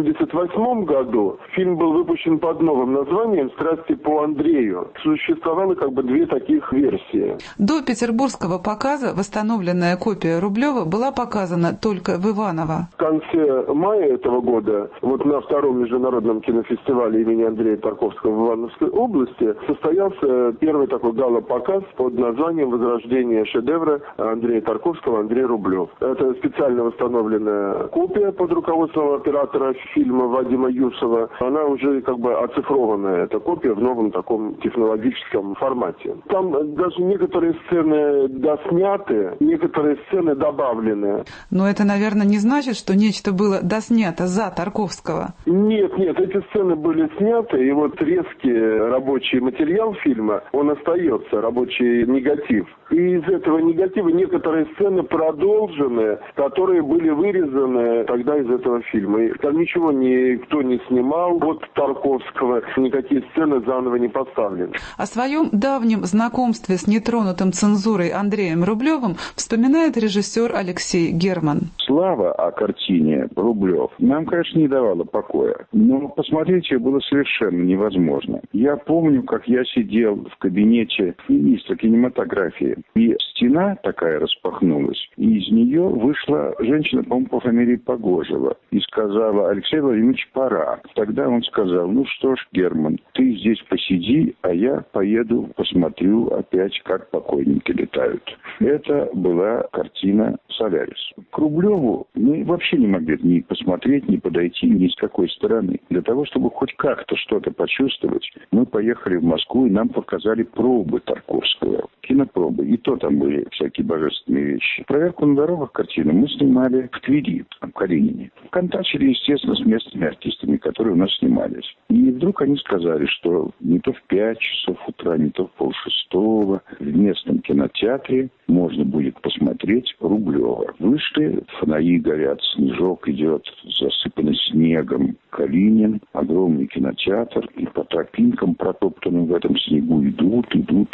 1988 году фильм был выпущен под новым названием «Страсти по Андрею». Существовало две таких версии. До петербургского показа восстановленная копия Рублева была показана только в Иваново. В конце мая этого года, на втором международном кинофестивале имени Андрея Тарковского в Ивановской области, состоялся первый такой гала-показ под названием «Возрождение шедевра» Андрея Тарковского «Андрей Рублев». Это специально восстановленная копия под руководством оператора фильма Вадима Юсова. Она уже оцифрованная, эта копия в новом таком технологическом формате. Там даже некоторые сцены досняты, некоторые сцены добавлены. Но это, наверное, не значит, что нечто было доснято за Тарковского. Нет, эти сцены были сняты, и резкий рабочий материал фильма, он остается, рабочий негатив. И из этого негатива некоторые сцены продолжены, которые были вырезаны тогда из этого фильма. И там ничего никто не снимал от Тарковского, никакие сцены заново не поставлены. О своем давнем знакомстве с нетронутым цензурой Андреем Рублевым вспоминает режиссер Алексей Герман. Слава о картине Рублев нам, конечно, не давала покоя, но посмотреть ее было совершенно невозможно. Я помню, как я сидел в кабинете министра кинематографии, и стена такая распахнулась, и из нее вышла женщина, по-моему, по фамилии Погожева, и сказала: Алексей Владимирович, пора. Тогда он сказал: ну что ж, Герман, ты здесь посиди, а я поеду, посмотрю опять, как покойники летают. Это была картина «Солярис». К Рублеву мы вообще не могли ни посмотреть, ни подойти ни с какой стороны. Для того, чтобы хоть как-то что-то почувствовать, мы поехали в Москву, и нам показали пробы Тарковского, кинопробы. И то там были всякие божественные вещи. «Проверку на дорогах» картину мы снимали в Твери, в Калинине. Контактили, естественно, с местными артистами, которые у нас снимались. И вдруг они сказали, что не то в 5 часов утра, не то в 5:30 в местном кинотеатре можно будет посмотреть Рублева. Вышли, фонари горят, снежок идет, засыпанный снегом. Калинин, огромный кинотеатр, и по тропинкам, протоптанным в этом снегу, идут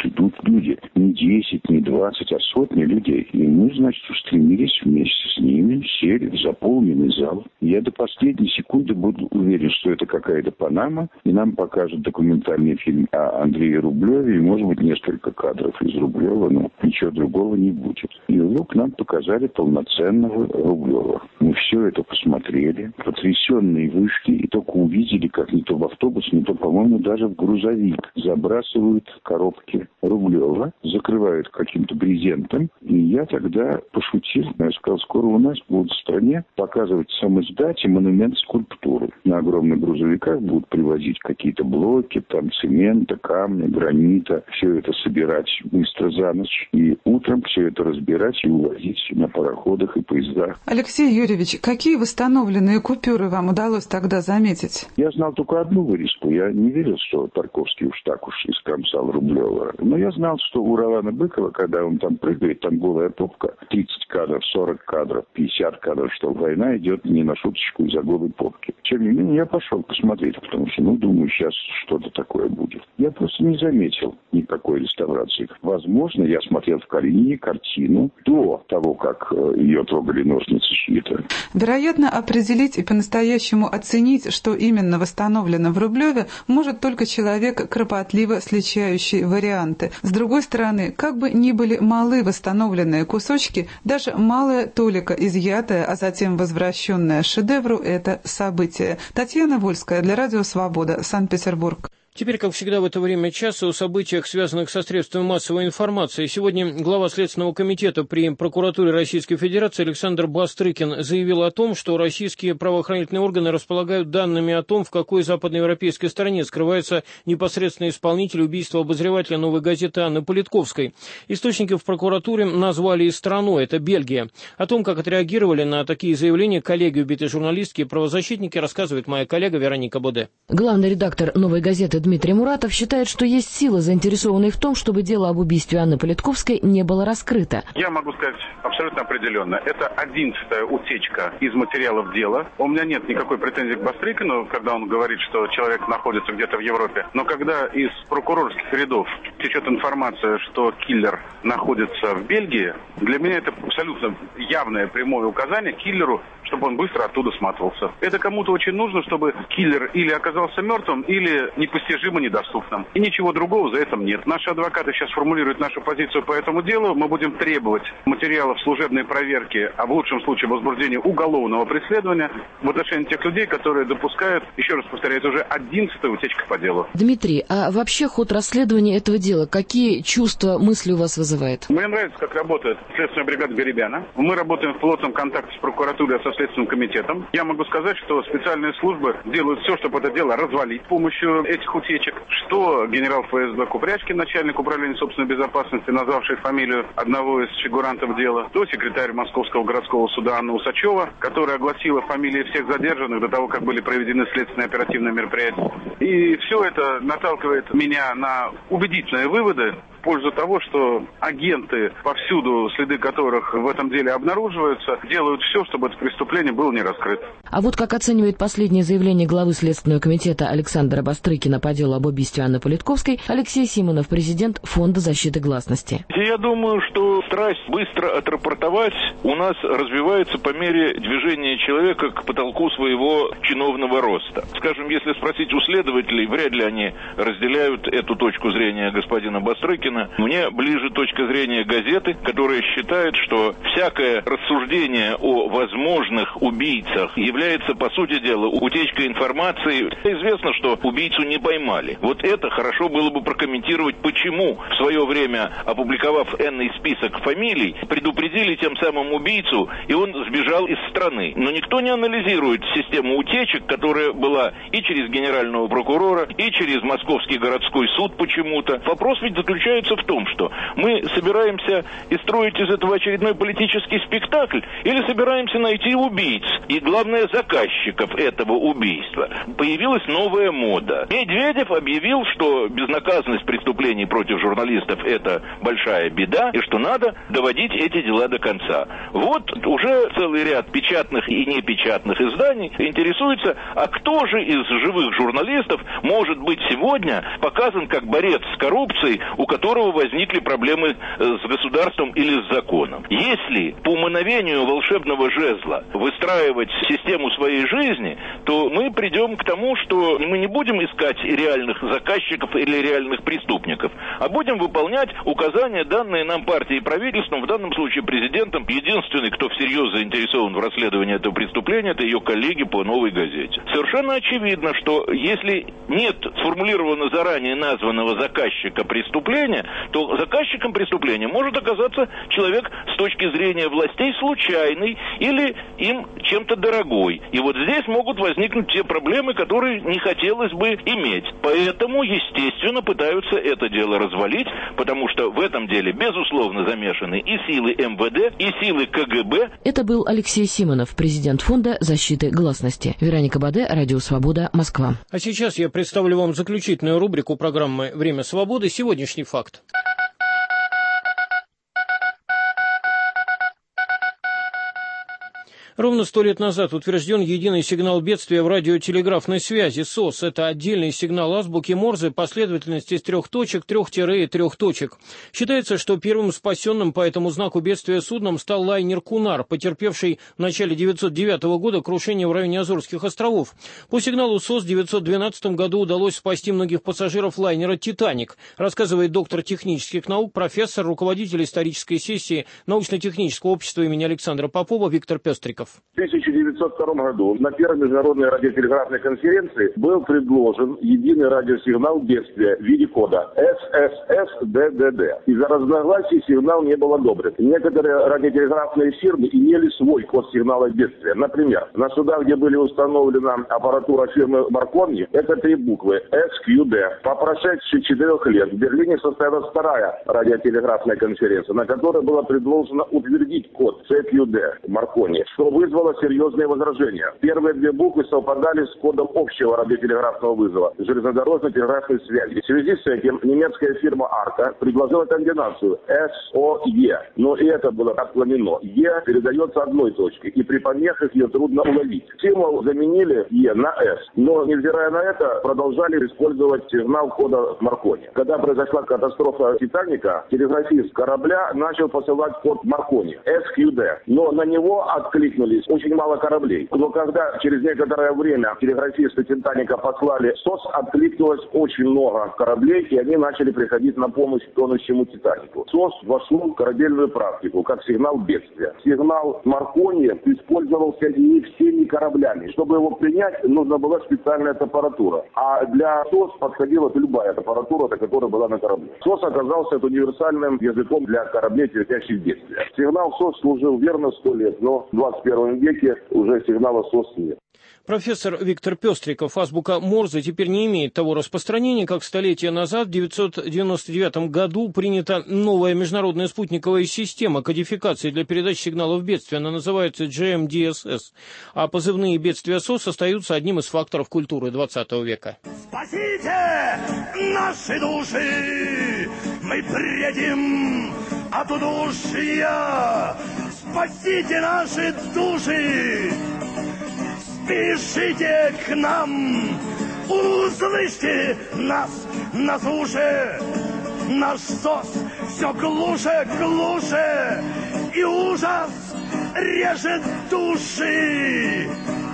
люди. Не 10, не 20, а сотни людей. И мы, значит, устремились вместе с ними, сели в заполненный зал. Я до последней секунды буду уверен, что это какая-то Панама, и нам покажут документальный фильм о Андрее Рублеве, и, может быть, несколько кадров из Рублева, но ничего другого не будет. И вдруг нам показали полноценного Рублева. Мы все это посмотрели, потрясенные вышки, и только увидели, как не то в автобус, не то, по-моему, даже в грузовик забрасывают коробки Рублева, закрывают каким-то брезентом. И я тогда пошутил, я сказал: скоро у нас будут в стране показывать самоиздать и монумент скульптуры. На огромных грузовиках будут привозить какие-то блоки, там цемента, камня, гранита, все это собирать быстро за ночь, и утром все это разбирать и увозить на пароходах и поездах. Алексей Юрьевич, какие восстановленные купюры вам удалось тогда заметить? Я знал только одну вырезку. Я не верил, что Тарковский уж так уж искромсал Рублева. Но я знал, что у Ролана Быкова, когда он там прыгает, там голая попка, 30 кадров, 40 кадров, 50 кадров, что война идет не на шуточку из-за голой попки. Тем не менее, я пошел посмотреть, потому что, думаю, сейчас что-то такое будет. Я просто не заметил никакой реставрации. Возможно, я смотрел в Калинине картину до того, как ее трогали ножницы чьи-то. Вероятно, определить и по-настоящему оценить, что именно восстановлено в Рублеве, может только человек, кропотливо сличающий варианты. С другой стороны, как бы ни были малы восстановленные кусочки, даже малая толика изъятая, а затем возвращенная шедевру – это событие. Татьяна Вольская для Радио Свобода, Санкт-Петербург. Теперь, как всегда в это время часа, о событиях, связанных со средствами массовой информации. Сегодня глава Следственного комитета при прокуратуре Российской Федерации Александр Бастрыкин заявил о том, что российские правоохранительные органы располагают данными о том, в какой западноевропейской стране скрывается непосредственный исполнитель убийства обозревателя «Новой газеты» Анны Политковской. Источники в прокуратуре назвали и страну, это Бельгия. О том, как отреагировали на такие заявления коллеги убитой журналистки и правозащитники, рассказывает моя коллега Вероника Боде. Главный редактор «Новой газеты» Дмитрий Муратов считает, что есть силы, заинтересованные в том, чтобы дело об убийстве Анны Политковской не было раскрыто. Я могу сказать абсолютно определенно. Это 11-я утечка из материалов дела. У меня нет никакой претензии к Бастрыкину, когда он говорит, что человек находится где-то в Европе. Но когда из прокурорских рядов течет информация, что киллер находится в Бельгии, для меня это абсолютно явное прямое указание киллеру, чтобы он быстро оттуда сматывался. Это кому-то очень нужно, чтобы киллер или оказался мертвым, или непостижимо недоступным. И ничего другого за этим нет. Наши адвокаты сейчас формулируют нашу позицию по этому делу. Мы будем требовать материалов служебной проверки, а в лучшем случае возбуждения уголовного преследования в отношении тех людей, которые допускают, еще раз повторяю, это уже 11-я утечка по делу. Дмитрий, а вообще ход расследования этого дела, какие чувства, мысли у вас вызывает? Мне нравится, как работает следственная бригада Гарибяна. Мы работаем в плотном контакте с прокуратурой и со Следственным комитетом. Я могу сказать, что специальные службы делают все, чтобы это дело развалить с помощью этих утечек. Что генерал ФСБ Купрячкин, начальник управления собственной безопасности, назвавший фамилию одного из фигурантов дела, то секретарь Московского городского суда Анна Усачева, которая огласила фамилии всех задержанных до того, как были проведены следственные оперативные мероприятия. И все это наталкивает меня на убедительные выводы в пользу того, что агенты, повсюду следы которых в этом деле обнаруживаются, делают все, чтобы это преступление было не раскрыто. А вот как оценивает последнее заявление главы Следственного комитета Александра Бастрыкина по делу об убийстве Анны Политковской Алексей Симонов, президент Фонда защиты гласности. Я думаю, что страсть быстро отрапортовать у нас развивается по мере движения человека к потолку своего чиновного роста. Скажем, если спросить у следователей, вряд ли они разделяют эту точку зрения господина Бастрыкина. Мне ближе точка зрения газеты, которая считает, что всякое рассуждение о возможных убийцах является, по сути дела, утечкой информации. Известно, что убийцу не поймали. Вот это хорошо было бы прокомментировать, почему в свое время, опубликовав энный список фамилий, предупредили тем самым убийцу, и он сбежал из страны. Но никто не анализирует систему утечек, которая была и через генерального прокурора, и через Московский городской суд почему-то. Вопрос ведь заключается в том, что мы собираемся и строить из этого очередной политический спектакль, или собираемся найти убийц и, главное, заказчиков этого убийства. Появилась новая мода. Медведев объявил, что безнаказанность преступлений против журналистов – это большая беда, и что надо доводить эти дела до конца. Вот уже целый ряд печатных и непечатных изданий интересуется, а кто же из живых журналистов может быть сегодня показан как борец с коррупцией, у которого возникли проблемы с государством или с законом. Если по мановению волшебного жезла выстраивать систему своей жизни, то мы придем к тому, что мы не будем искать реальных заказчиков или реальных преступников, а будем выполнять указания, данные нам партией и правительством, в данном случае президентом. Единственный, кто всерьез заинтересован в расследовании этого преступления, это ее коллеги по «Новой газете». Совершенно очевидно, что если нет сформулированного заранее названного заказчика преступления, то заказчиком преступления может оказаться человек с точки зрения властей случайный или им чем-то дорогой. И вот здесь могут возникнуть те проблемы, которые не хотелось бы иметь. Поэтому, естественно, пытаются это дело развалить, потому что в этом деле, безусловно, замешаны и силы МВД, и силы КГБ. Это был Алексей Симонов, президент Фонда защиты гласности. Вероника Баде, Радио Свобода, Москва. А сейчас я представлю вам заключительную рубрику программы «Время свободы». Сегодняшний факт. Ровно 100 лет назад утвержден единый сигнал бедствия в радиотелеграфной связи СОС. Это отдельный сигнал азбуки Морзе последовательности из 3 точек, 3 тире и 3 точек. Считается, что первым спасенным по этому знаку бедствия судном стал лайнер «Кунар», потерпевший в начале 1909 года крушение в районе Азорских островов. По сигналу СОС в 1912 году удалось спасти многих пассажиров лайнера «Титаник», рассказывает доктор технических наук, профессор, руководитель исторической сессии научно-технического общества имени Александра Попова Виктор Пестриков. В 1902 году на первой международной радиотелеграфной конференции был предложен единый радиосигнал бедствия в виде кода ССС-ДДД. Из-за разногласий сигнал не был одобрен. Некоторые радиотелеграфные фирмы имели свой код сигнала бедствия. Например, на судах, где были установлена аппаратура фирмы Маркони, это 3 буквы СQD. По прошедшей 4 лет в Берлине состоялась вторая радиотелеграфная конференция, на которой было предложено утвердить код CQD Маркони, что но вызвало серьезные возражения. Первые две буквы совпадали с кодом общего радиотелеграфного вызова железнодорожной телеграфной связи. В связи с этим немецкая фирма «Арка» предложила комбинацию СОЕ, но и это было отклонено. Е передается одной точке, и при помехах ее трудно уловить. Символ заменили Е на С, но, невзирая на это, продолжали использовать сигнал кода Маркони. Когда произошла катастрофа «Титаника», телеграфист корабля начал посылать код Маркони, СQD, но на него откликнулись очень мало кораблей. Но когда через некоторое время телеграфисты «Титаника» послали СОС, откликнулось очень много кораблей, и они начали приходить на помощь тонущему «Титанику». СОС вошел в корабельную практику, как сигнал бедствия. Сигнал Маркони использовался не всеми кораблями. Чтобы его принять, нужна была специальная аппаратура. А для СОС подходила любая аппаратура, которая была на корабле. СОС оказался универсальным языком для кораблей, терпящих бедствия. Сигнал СОС служил верно 100 лет, но в 21 веке уже сигнала СОС нет. Профессор Виктор Пестриков. Азбука Морзе теперь не имеет того распространения, как столетия назад. В 1999 году принята новая международная спутниковая система кодификации для передачи сигналов бедствия. Она называется GMDSS. А позывные бедствия СОС остаются одним из факторов культуры 20 века. Спасите наши души, мы предим от удушья. Спасите наши души. Спешите к нам, услышьте нас на суше. Наш СОС все глуше, глуше, и ужас режет души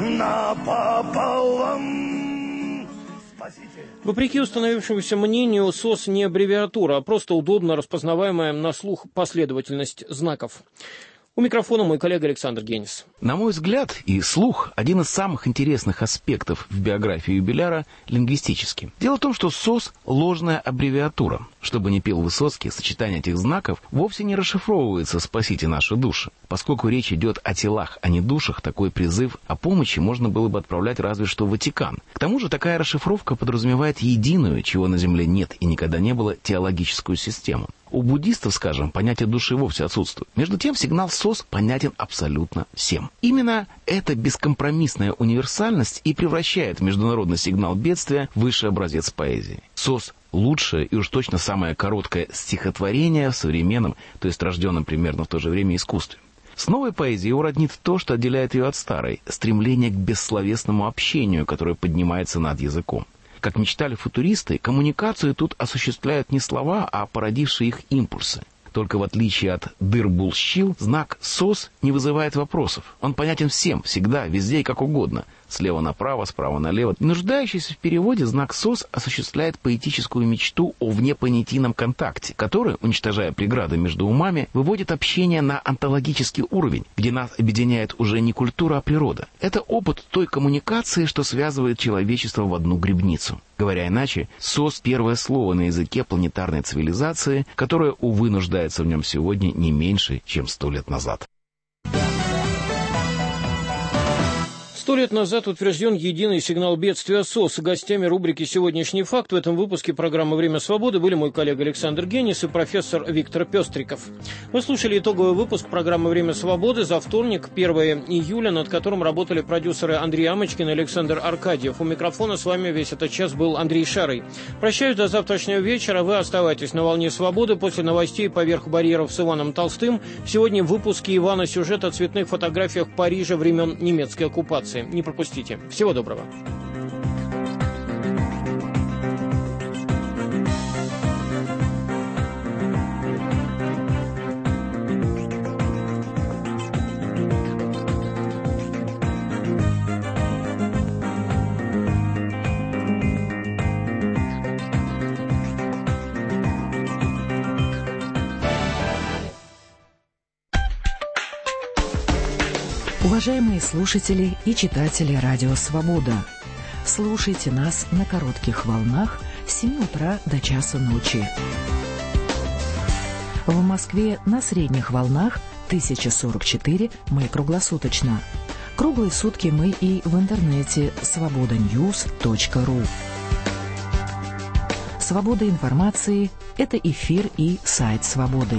напополам. Спасите. Вопреки установившемуся мнению, СОС не аббревиатура, а просто удобно распознаваемая на слух последовательность знаков. У микрофона мой коллега Александр Генис. На мой взгляд, и слух – один из самых интересных аспектов в биографии юбиляра лингвистически. Дело в том, что СОС – ложная аббревиатура. Чтобы не пел Высоцкий, сочетание этих знаков вовсе не расшифровывается «спасите наши души». Поскольку речь идет о телах, а не душах, такой призыв о помощи можно было бы отправлять разве что в Ватикан. К тому же такая расшифровка подразумевает единую, чего на Земле нет и никогда не было, теологическую систему. У буддистов, скажем, понятие души вовсе отсутствует. Между тем, сигнал СОС понятен абсолютно всем. Именно эта бескомпромиссная универсальность и превращает международный сигнал бедствия в высший образец поэзии. СОС – лучшее и уж точно самое короткое стихотворение в современном, то есть рожденном примерно в то же время искусстве. С новой поэзией его роднит то, что отделяет ее от старой – стремление к бессловесному общению, которое поднимается над языком. Как мечтали футуристы, коммуникацию тут осуществляют не слова, а породившие их импульсы. Только в отличие от дыр-булщил, знак СОС не вызывает вопросов. Он понятен всем, всегда, везде и как угодно. Слева направо, справа налево. Не нуждающийся в переводе, знак СОС осуществляет поэтическую мечту о внепонятийном контакте, который, уничтожая преграды между умами, выводит общение на онтологический уровень, где нас объединяет уже не культура, а природа. Это опыт той коммуникации, что связывает человечество в одну гребницу. Говоря иначе, СОС – первое слово на языке планетарной цивилизации, которое, увы, нуждается в нем сегодня не меньше, чем 100 лет назад. 100 лет назад утвержден единый сигнал бедствия СОС. Гостями рубрики «Сегодняшний факт» в этом выпуске программы «Время свободы» были мой коллега Александр Генис и профессор Виктор Пестриков. Вы слушали итоговый выпуск программы «Время свободы» за вторник, 1 июля, над которым работали продюсеры Андрей Амочкин и Александр Аркадьев. У микрофона с вами весь этот час был Андрей Шарый. Прощаюсь до завтрашнего вечера. Вы оставайтесь на волне свободы. После новостей «Поверх барьеров» с Иваном Толстым. Сегодня в выпуске Ивана сюжет о цветных фотографиях Парижа времен немецкой оккупации. Не пропустите. Всего доброго. Уважаемые слушатели и читатели Радио Свобода, слушайте нас на коротких волнах с 7 утра до часу ночи. В Москве на средних волнах 1044 мы круглосуточно. Круглые сутки мы и в интернете svobodanews.ru. Свобода информации – это эфир и сайт Свободы.